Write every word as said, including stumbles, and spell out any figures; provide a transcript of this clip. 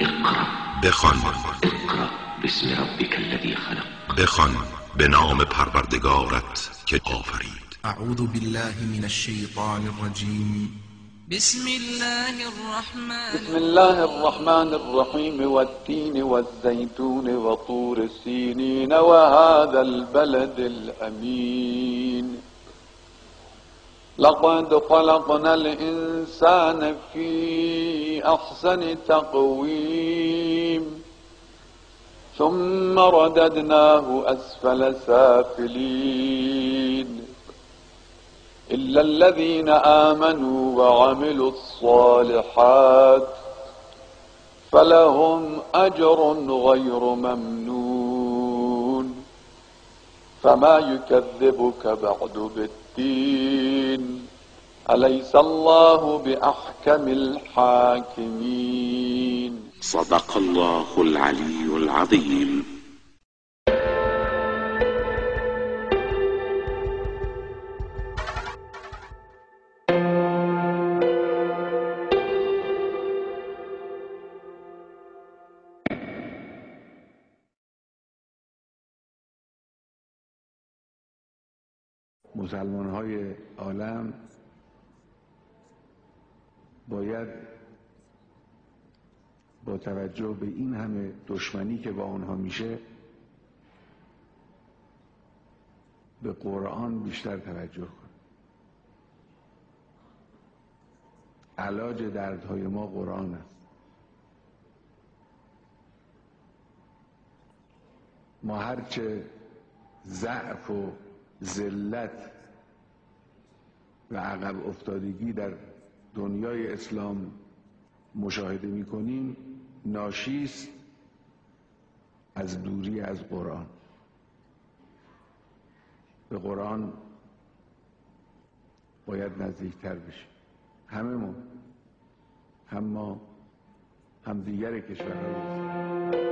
اقرأ بخوان. اقرأ باسم ربك الذی خلق. بخوان به نام پروردگارت که آفرید. اعوذ بالله من الشیطان الرجیم. بسم الله الرحمن بسم الله الرحمن الرحيم والتين والزيتون وطور سينين وهذا البلد الأمين لقد خلقنا الإنسان في أحسن تقويم ثم رددناه أسفل سافلين إلا الذين آمنوا وعملوا الصالحات فلهم أجر غير ممنون فما يكذبك بعد بالدين أليس الله بأحكم الحاكمين. صدق الله العلي العظيم. مسلمان‌های عالم باید با توجه به این همه دشمنی که با آنها میشه به قرآن بیشتر توجه کن. علاج دردهای ما قرآن است. ما هرچه ضعف و ذلت و عقب افتادگی در دنیای اسلام مشاهده می‌کنیم ناشی است از دوری از قرآن. به قرآن باید نزدیکتر بشیم، هممون، هم ما هم دیگر کشورهای اسلام.